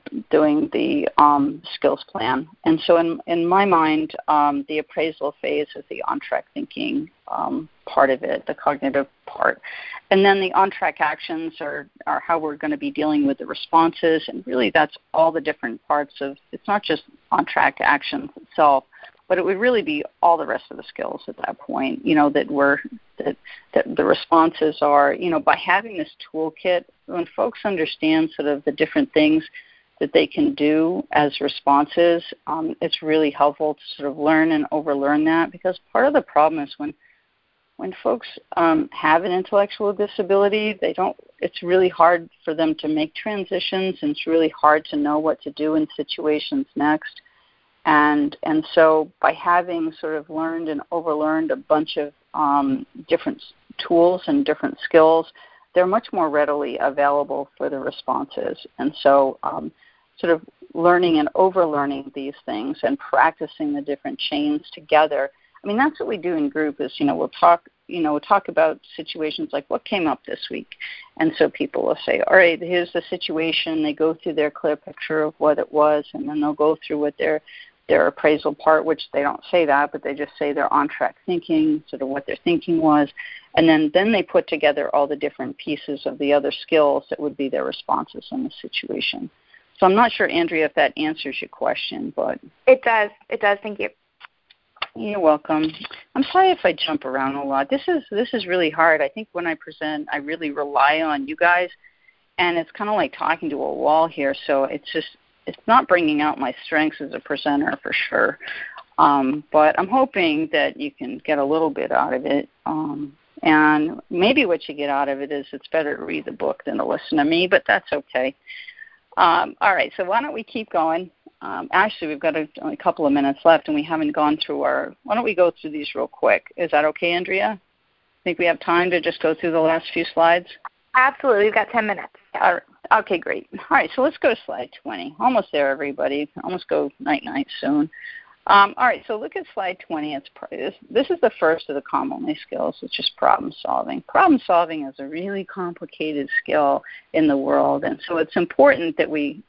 the skills plan. And so in my mind, the appraisal phase is the on-track thinking part of it, the cognitive part. And then the on-track actions are how we're going to be dealing with the responses. And really that's all the different parts of, it's not just on-track actions itself, but it would really be all the rest of the skills at that point, you know, that the responses are, you know, by having this toolkit, when folks understand sort of the different things that they can do as responses, it's really helpful to sort of learn and overlearn that, because part of the problem is when folks have an intellectual disability, it's really hard for them to make transitions, and it's really hard to know what to do in situations next. And so by having sort of learned and overlearned a bunch of different tools and different skills, they're much more readily available for the responses. And so sort of learning and overlearning these things and practicing the different chains together. I mean, that's what we do in group is, we'll talk about situations like what came up this week. And so people will say, all right, here's the situation. They go through their clear picture of what it was, and then they'll go through what their appraisal part, which they don't say that, but they just say their on-track thinking, sort of what their thinking was. And then they put together all the different pieces of the other skills that would be their responses in the situation. So I'm not sure, Andrea, if that answers your question, but it does. It does. Thank you. You're welcome. I'm sorry if I jump around a lot. This is really hard. I think when I present, I really rely on you guys, and it's kind of like talking to a wall here. So it's not bringing out my strengths as a presenter for sure. But I'm hoping that you can get a little bit out of it. And maybe what you get out of it is it's better to read the book than to listen to me, but that's okay. All right, so why don't we keep going? Actually, we've got only a couple of minutes left, and we haven't gone through why don't we go through these real quick? Is that okay, Andrea? Think we have time to just go through the last few slides? Absolutely. We've got 10 minutes. All right. Okay, great. All right, so let's go to slide 20. Almost there, everybody. Almost go night-night soon. All right, so look at slide 20. This is the first of the common skills, which is problem solving. Problem solving is a really complicated skill in the world, and so it's important that we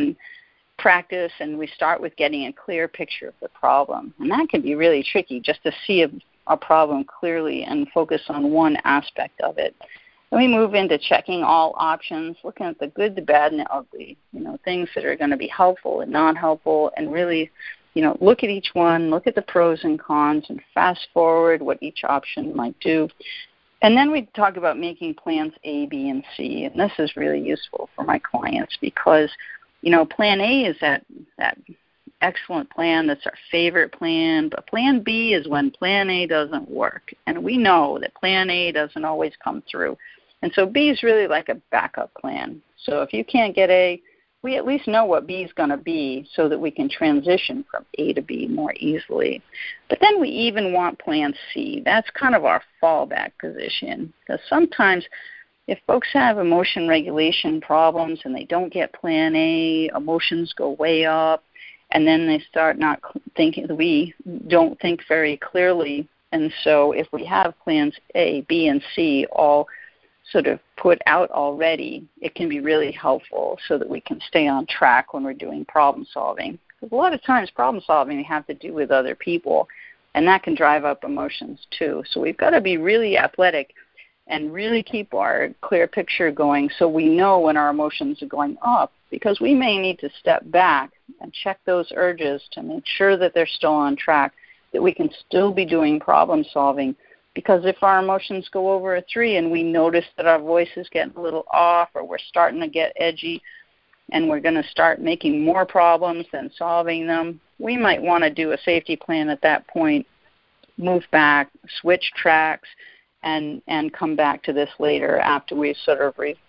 practice and we start with getting a clear picture of the problem. And that can be really tricky, just to see a problem clearly and focus on one aspect of it. Then we move into checking all options, looking at the good, the bad, and the ugly, things that are going to be helpful and not helpful, and really look at each one, look at the pros and cons, and fast forward what each option might do. And then we talk about making plans A, B, and C. And this is really useful for my clients because, plan A is that excellent plan. That's our favorite plan. But plan B is when plan A doesn't work. And we know that plan A doesn't always come through. And so B is really like a backup plan. So if you can't get A, we at least know what B is going to be so that we can transition from A to B more easily. But then we even want plan C. That's kind of our fallback position, because sometimes if folks have emotion regulation problems and they don't get plan A, emotions go way up, and then they start not thinking, we don't think very clearly. And so if we have plans A, B, and C all sort of put out already, it can be really helpful so that we can stay on track when we're doing problem solving. Because a lot of times problem solving we have to do with other people, and that can drive up emotions too. So we've got to be really athletic and really keep our clear picture going so we know when our emotions are going up, because we may need to step back and check those urges to make sure that they're still on track, that we can still be doing problem solving. Because if our emotions go over a 3 and we notice that our voice is getting a little off, or we're starting to get edgy and we're going to start making more problems than solving them, we might want to do a safety plan at that point, move back, switch tracks, and come back to this later after we so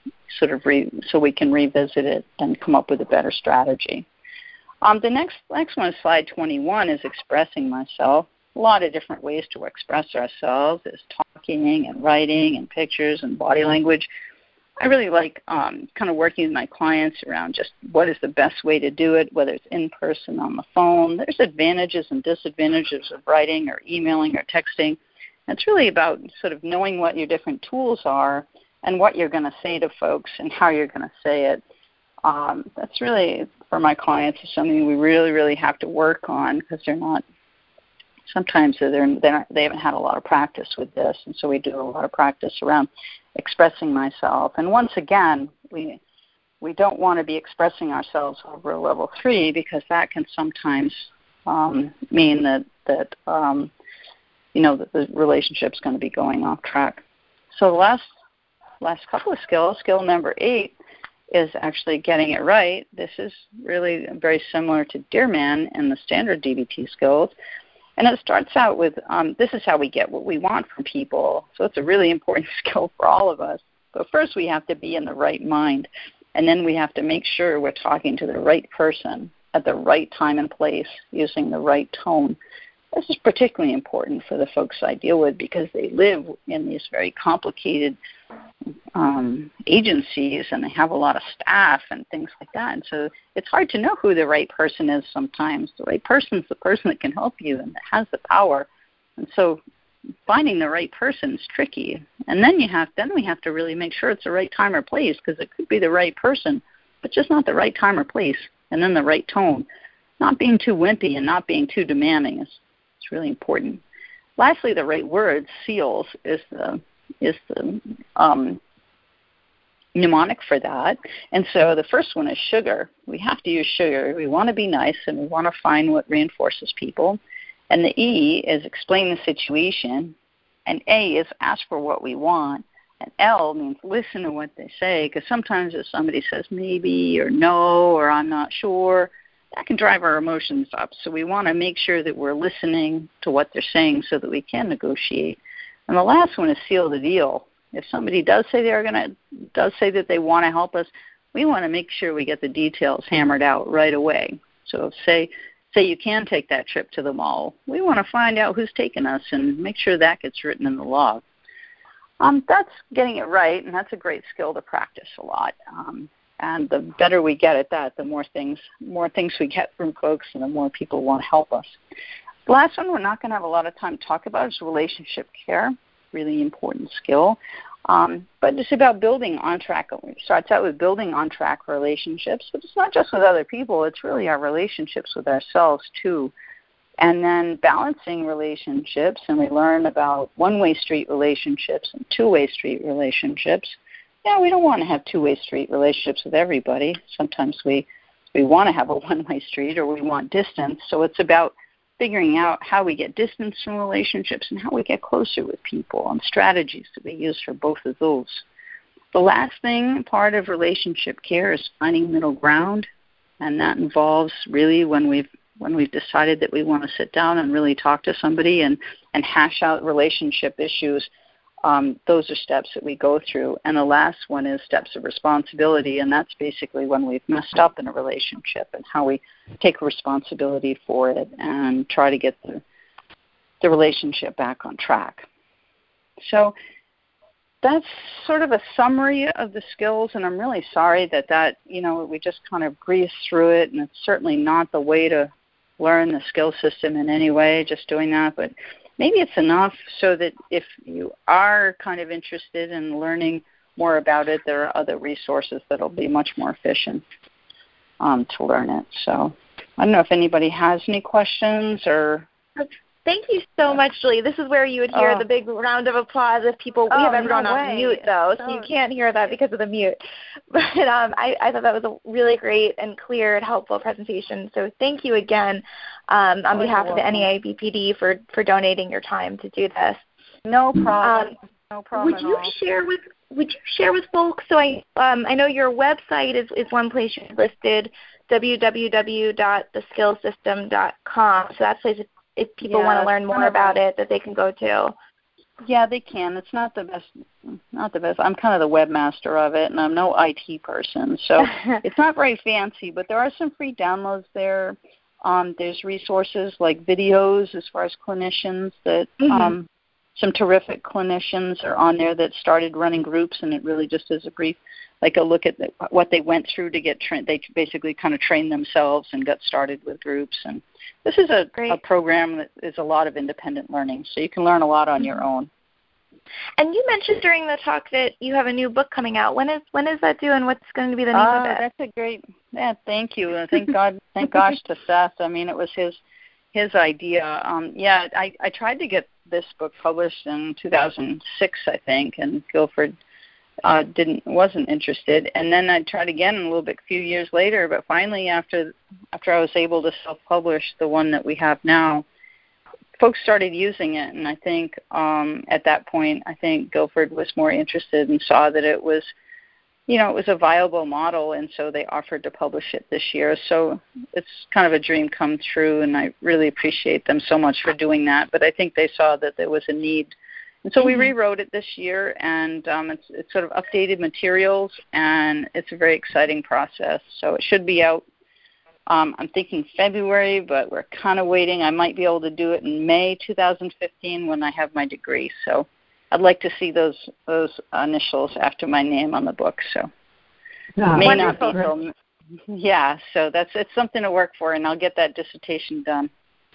we can revisit it and come up with a better strategy. The next one is slide 21, is expressing myself. A lot of different ways to express ourselves. There's talking and writing and pictures and body language. I really like kind of working with my clients around just what is the best way to do it, whether it's in person, on the phone. There's advantages and disadvantages of writing or emailing or texting. It's really about sort of knowing what your different tools are and what you're going to say to folks and how you're going to say it. That's really, for my clients, is something we really, really have to work on, because sometimes they haven't had a lot of practice with this, and so we do a lot of practice around expressing myself. And once again, we don't want to be expressing ourselves over a level 3, because that can sometimes mean that the relationship's going to be going off track. So the last couple of skills, skill number 8 is actually getting it right. This is really very similar to Dear Man and the standard DBT skills. And it starts out with, this is how we get what we want from people. So it's a really important skill for all of us. But first we have to be in the right mind. And then we have to make sure we're talking to the right person at the right time and place, using the right tone. This is particularly important for the folks I deal with, because they live in these very complicated agencies, and they have a lot of staff and things like that. And so it's hard to know who the right person is sometimes. The right person is the person that can help you and that has the power. And so finding the right person is tricky. And then we have to really make sure it's the right time or place, because it could be the right person, but just not the right time or place. And then the right tone. Not being too wimpy and not being too demanding is really important. Lastly, the right words, seals, is the mnemonic for that. And so the first one is sugar. We have to use sugar. We want to be nice, and we want to find what reinforces people. And the E is explain the situation. And A is ask for what we want. And L means listen to what they say, because sometimes if somebody says maybe or no or I'm not sure, that can drive our emotions up. So we want to make sure that we're listening to what they're saying so that we can negotiate. And the last one is seal the deal. If somebody does say that they want to help us, we want to make sure we get the details hammered out right away. So if say you can take that trip to the mall, we want to find out who's taking us and make sure that gets written in the log. That's getting it right, and that's a great skill to practice a lot. And the better we get at that, the more things we get from folks, and the more people want to help us. The last one we're not going to have a lot of time to talk about is relationship care. Really important skill. But it's about building on-track. It starts out with building on-track relationships, but it's not just with other people. It's really our relationships with ourselves, too. And then balancing relationships, and we learn about one-way street relationships and two-way street relationships. Yeah, we don't want to have two-way street relationships with everybody. Sometimes we want to have a one-way street, or we want distance. So it's about figuring out how we get distance from relationships and how we get closer with people, and strategies that we use for both of those. The last thing, part of relationship care, is finding middle ground, and that involves really when we've decided that we want to sit down and really talk to somebody and hash out relationship issues. Those are steps that we go through. And the last one is steps of responsibility, and that's basically when we've messed up in a relationship and how we take responsibility for it and try to get the relationship back on track. So that's sort of a summary of the skills, and I'm really sorry that we just kind of breezed through it, and it's certainly not the way to learn the skill system in any way, just doing that, but maybe it's enough so that if you are kind of interested in learning more about it, there are other resources that will be much more efficient to learn it. So I don't know if anybody has any questions or... Thank you so much, Julie. This is where you would hear the big round of applause if people. We have everyone on mute, though, so you can't hear that because of the mute. But I thought that was a really great and clear and helpful presentation. So thank you again on behalf of the NEA BPD for donating your time to do this. No problem. No problem. Would you share with folks? So I know your website is one place you listed, www.theskillsystem.com. So that's place if people want to learn more about it, that they can go to. Yeah, they can. It's not the best. I'm kind of the webmaster of it, and I'm no IT person, so it's not very fancy. But there are some free downloads there. There's resources like videos as far as clinicians that some terrific clinicians are on there that started running groups, and it really just is a brief, like a look at what they went through to get trained. They basically kind of trained themselves and got started with groups. And this is a program that is a lot of independent learning, so you can learn a lot on your own. And you mentioned during the talk that you have a new book coming out. When is that due, and what's going to be the name of it? That's a great. Yeah, thank you. Thank gosh to Seth. I mean, it was his idea. I tried to get this book published in 2006, I think, and Guilford wasn't interested. And then I tried again a few years later, but finally after I was able to self-publish the one that we have now, folks started using it, and I think at that point, I think Guilford was more interested and saw that it was a viable model, and so they offered to publish it this year. So it's kind of a dream come true, and I really appreciate them so much for doing that. But I think they saw that there was a need. And so we rewrote it this year, and it's sort of updated materials, and it's a very exciting process. So it should be out, I'm thinking February, but we're kind of waiting. I might be able to do it in May 2015 when I have my degree. So I'd like to see those initials after my name on the book. So it may not be till, yeah. So it's something to work for, and I'll get that dissertation done.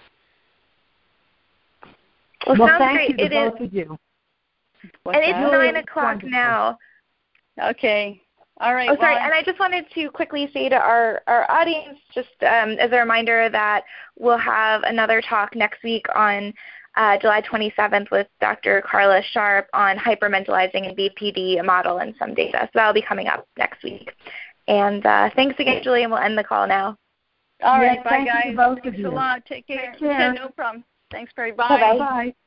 Well, sounds thank great. you to both of you. What's and it's that? 9:00 now. Okay. All right. Oh, sorry. And I just wanted to quickly say to our audience, just as a reminder, that we'll have another talk next week on July 27th with Dr. Carla Sharp on hypermentalizing in BPD, a model and some data. So that'll be coming up next week. And thanks again, Julie, and we'll end the call now. All right. Bye, guys. Thanks a lot. Take care. Take care. No problem. Thanks, Perry. Bye. Bye-bye. Bye.